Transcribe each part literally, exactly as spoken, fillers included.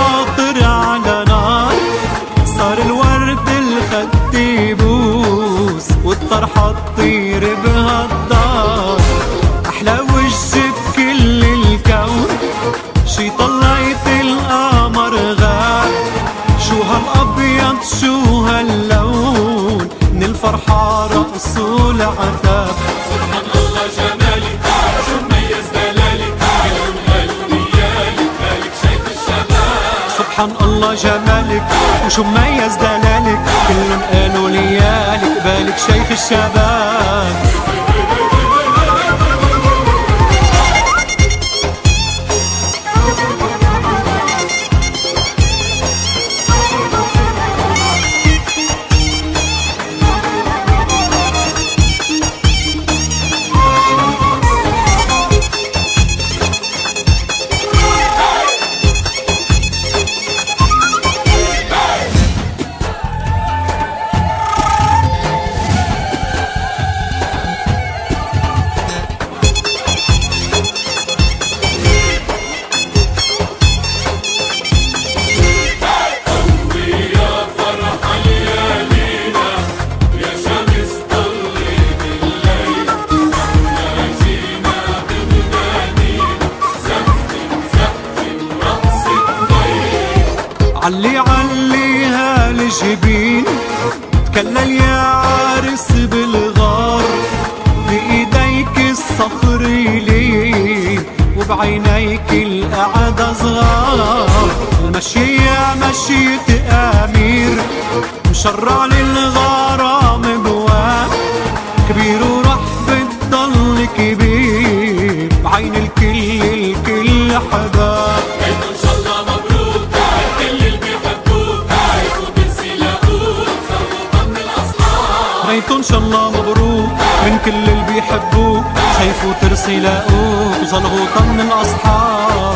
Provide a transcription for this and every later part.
خاطر على نار، صار الورد الخد يبوس والطرحة تطير بهالدار. أحلى وجه بكل الكون شي طلعت القمر غاب، شو هالأبيض شو هاللون من الفرحة رقص والعتاب. سبحان الله جمالك شو مميز دلالك، كلهم قالوا نيالك مالك شايف الشباب. سبحان الله جمالك وشو مميز دلالك، كلهم قالوا ليالك بالك شيخ الشباب. علي علي هالجبين تكلل يا عارس بالغار، بإيديك الصخر يلين وبعينيك القعدة صغار. المشية مشية أمير مشرع للغرام بواب كبير ورح بتضل كبير بعين الكل الكل حباب. ريتو ان شاء الله مبروك من كل اللي بيحبوك، شايفوا ترسي لاقوك وزلغوطة من الاصحاب.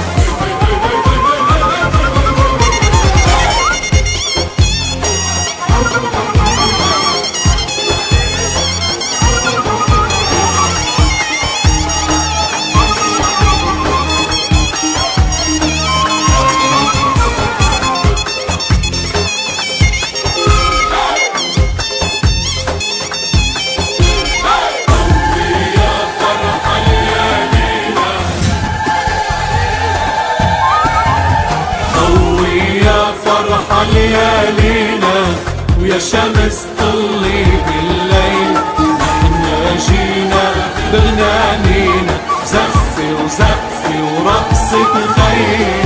ليالينا ويا شمس طلي بالليل، نحنا جينا بغنانينا زفي وزفي ورقصة خيل.